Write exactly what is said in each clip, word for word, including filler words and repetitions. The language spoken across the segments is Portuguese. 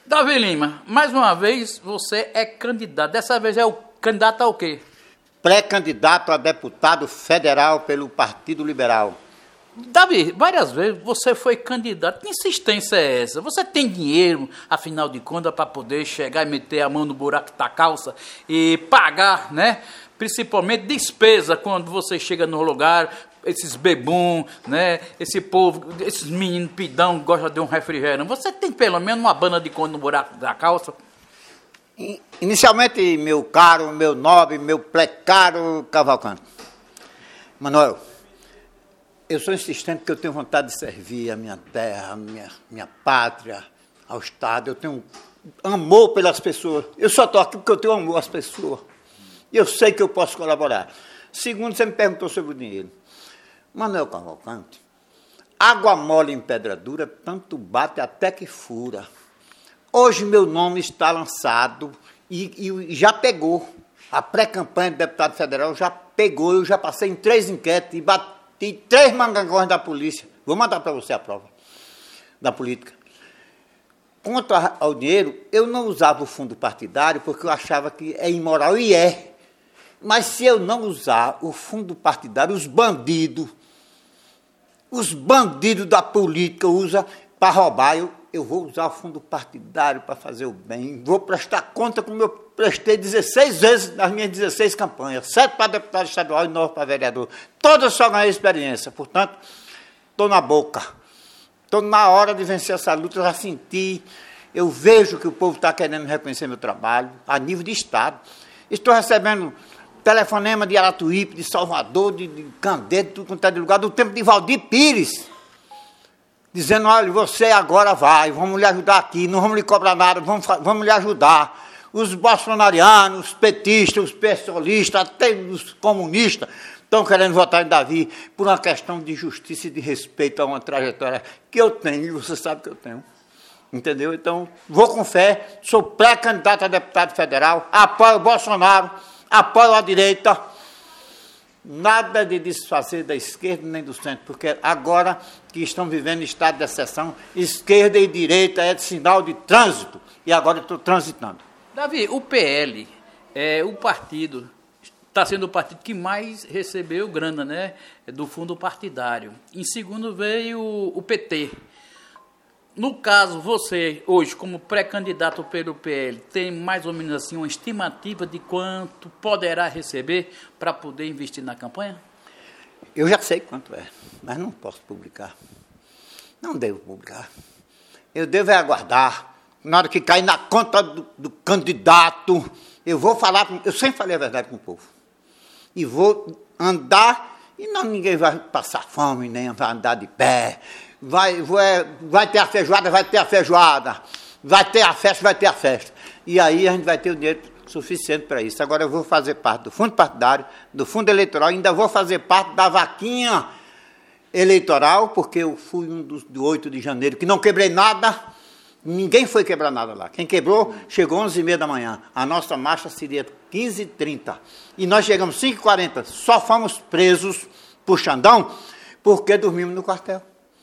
Davi Lima, mais uma vez você é candidato. Dessa vez é o candidato ao quê? Pré-candidato a deputado federal pelo Partido Liberal. Davi, várias vezes você foi candidato. Que insistência é essa? Você tem dinheiro, afinal de contas, para poder chegar e meter a mão no buraco da calça e pagar, né? Principalmente despesa quando você chega no lugar, esses bebum, né? Esse povo, esses meninos pidão que gostam de um refrigerante. Você tem pelo menos uma banda de conta no buraco da calça? Inicialmente, meu caro, meu nobre, meu precaro Cavalcante. Manuel, eu sou insistente porque eu tenho vontade de servir a minha terra, a minha, minha pátria, ao Estado. Eu tenho amor pelas pessoas. Eu só estou aqui porque eu tenho amor às pessoas. E eu sei que eu posso colaborar. Segundo, você me perguntou sobre o dinheiro. Manuel Cavalcante, água mole em pedra dura, tanto bate até que fura. Hoje meu nome está lançado e, e já pegou. A pré-campanha de deputado federal já pegou. Eu já passei em três enquetes e bati três mangangões da polícia. Vou mandar para você a prova da política. Quanto ao dinheiro, eu não usava o fundo partidário porque eu achava que é imoral, e é. Mas se eu não usar o fundo partidário, os bandidos, os bandidos da política usam para roubar, eu, eu vou usar o fundo partidário para fazer o bem. Vou prestar conta como eu prestei dezesseis vezes nas minhas dezesseis campanhas, sete para deputado estadual e nove para vereador. Todas só ganhei experiência, portanto, estou na boca. Estou na hora de vencer essa luta, eu já senti, eu vejo que o povo está querendo reconhecer meu trabalho, a nível de Estado. Estou recebendo telefonema de Aratuípe, de Salvador, de, de Candeias, de tudo quanto é de lugar, do tempo de Valdir Pires, dizendo, olha, você agora vai, vamos lhe ajudar aqui, não vamos lhe cobrar nada, vamos, vamos lhe ajudar. Os bolsonarianos, os petistas, os pessoalistas, até os comunistas, estão querendo votar em Davi por uma questão de justiça e de respeito a uma trajetória que eu tenho, e você sabe que eu tenho. Entendeu? Então, vou com fé, sou pré-candidato a deputado federal, apoio o Bolsonaro, apoio a direita, nada de desfazer da esquerda nem do centro, porque agora que estão vivendo estado de exceção, esquerda e direita é sinal de trânsito, e agora estou transitando. Davi, o P L, é, o partido, está sendo o partido que mais recebeu grana, né, do fundo partidário. Em segundo veio o P T. No caso, você, hoje, como pré-candidato pelo P L, tem mais ou menos assim uma estimativa de quanto poderá receber para poder investir na campanha? Eu já sei quanto é, mas não posso publicar. Não devo publicar. Eu devo é aguardar. Na hora que cair na conta do, do candidato, eu vou falar, eu sempre falei a verdade com o povo. E vou andar, e não, ninguém vai passar fome, nem vai andar de pé. Vai, vai, vai ter a feijoada, vai ter a feijoada. Vai ter a festa, vai ter a festa. E aí a gente vai ter o dinheiro suficiente para isso. Agora eu vou fazer parte do fundo partidário, do fundo eleitoral, ainda vou fazer parte da vaquinha eleitoral, porque eu fui um dos do oito de janeiro, que não quebrei nada. Ninguém foi quebrar nada lá. Quem quebrou, chegou às onze e meia da manhã. A nossa marcha seria quinze e trinta. E nós chegamos às cinco e quarenta. Só fomos presos por Xandão porque dormimos no quartel.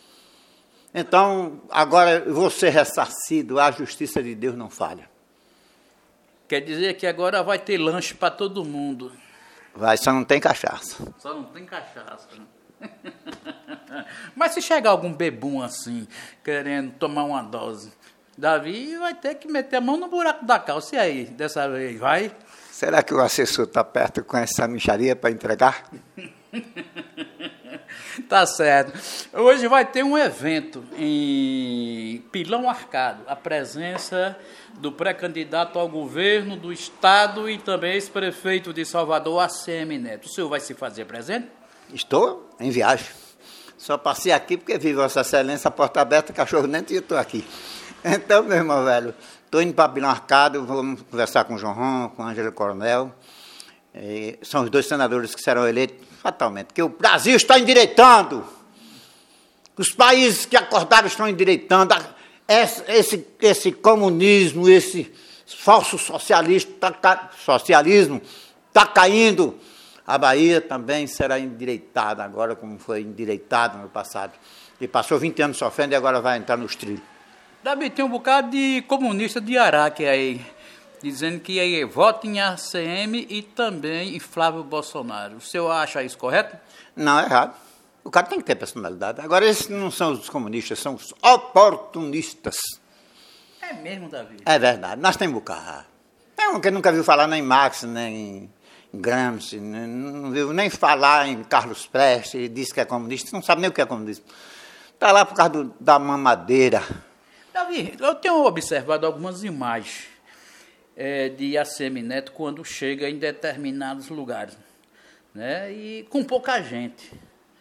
Então, agora eu vou ser ressarcido. A justiça de Deus não falha. Quer dizer que agora vai ter lanche para todo mundo. Vai, só não tem cachaça. Só não tem cachaça. Mas se chegar algum bebum assim, querendo tomar uma dose, Davi vai ter que meter a mão no buraco da calça. E aí, dessa vez, vai? Será que o assessor está perto com essa mixaria para entregar? Tá certo. Hoje vai ter um evento em Pilão Arcado, a presença do pré-candidato ao governo do Estado e também ex-prefeito de Salvador, A C M Neto. O senhor vai se fazer presente? Estou em viagem. Só passei aqui porque vi Vossa Excelência, a porta aberta, cachorro dentro, e eu estou aqui. Então, meu irmão velho, estou indo para Pilão Arcado, vamos conversar com o João Ron, com a Ângela Coronel. E são os dois senadores que serão eleitos fatalmente, porque o Brasil está endireitando. Os países que acordaram estão endireitando. Esse, esse, esse comunismo, esse falso socialista, tá, socialismo está caindo. A Bahia também será endireitada agora, como foi endireitada no passado. E passou vinte anos sofrendo e agora vai entrar nos trilhos. Davi, tem um bocado de comunista de Araque aí, dizendo que aí vota em A C M e também em Flávio Bolsonaro. O senhor acha isso correto? Não, é errado. O cara tem que ter personalidade. Agora, esses não são os comunistas, são os oportunistas. É mesmo, Davi? É verdade. Nós temos um bocado. Tem um que nunca viu falar nem em Marx, nem em Gramsci, nem, não viu nem falar em Carlos Prestes, disse que é comunista, não sabe nem o que é comunismo. Está lá por causa do, da mamadeira. Davi, eu tenho observado algumas imagens é, de ACM Neto quando chega em determinados lugares, né? E com pouca gente.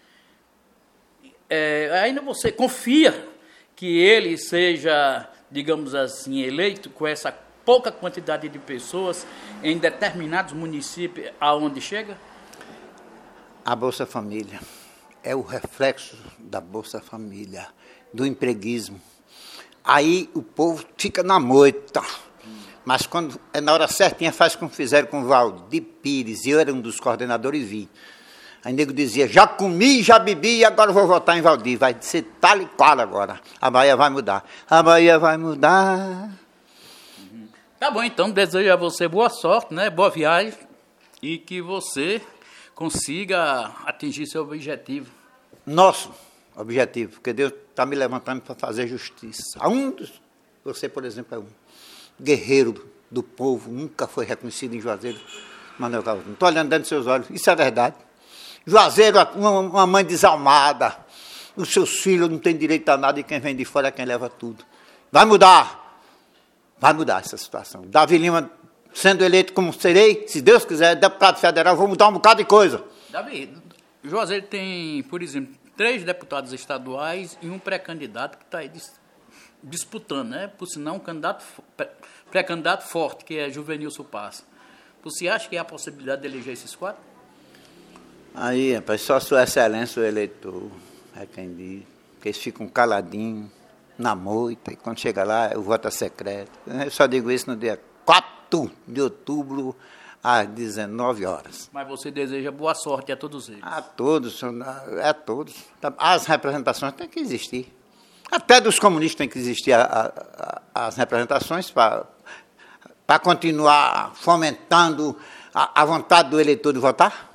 É, ainda você confia que ele seja, digamos assim, eleito com essa pouca quantidade de pessoas em determinados municípios aonde chega? A Bolsa Família é o reflexo da Bolsa Família, do empreguismo. Aí o povo fica na moita. Mas quando é na hora certinha, faz como fizeram com o Valdir Pires, e eu era um dos coordenadores e vi. Aí o nego dizia, já comi, já bebi, agora vou votar em Valdir. Vai ser tal e qual agora. A Bahia vai mudar. A Bahia vai mudar. Tá bom, então, desejo a você boa sorte, né? Boa viagem e que você consiga atingir seu objetivo. Nosso objetivo, porque Deus está me levantando para fazer justiça. A um dos, você, por exemplo, é um guerreiro do povo, nunca foi reconhecido em Juazeiro, Manuel Carlos. Não estou olhando dentro dos seus olhos, isso é verdade. Juazeiro, uma, uma mãe desalmada, os seus filhos não têm direito a nada e quem vem de fora é quem leva tudo. Vai mudar. Vai mudar essa situação. Davi Lima, sendo eleito como serei, se Deus quiser, deputado federal, vou mudar um bocado de coisa. Davi, Juazeiro tem, por exemplo, três deputados estaduais e um pré-candidato que está aí dis disputando, né? Por sinal, um candidato pré-candidato forte, que é Juvenilson Passa. Você acha que há a possibilidade de eleger esses quatro? Aí, rapaz, só sua excelência o eleitor, é quem diz, que eles ficam caladinhos, na moita, e quando chega lá, o voto é secreto. Eu só digo isso no dia quatro de outubro, às dezenove horas. Mas você deseja boa sorte a todos eles? A todos, a todos. As representações têm que existir. Até dos comunistas tem que existir a, a, a, as representações para continuar fomentando a, a vontade do eleitor de votar.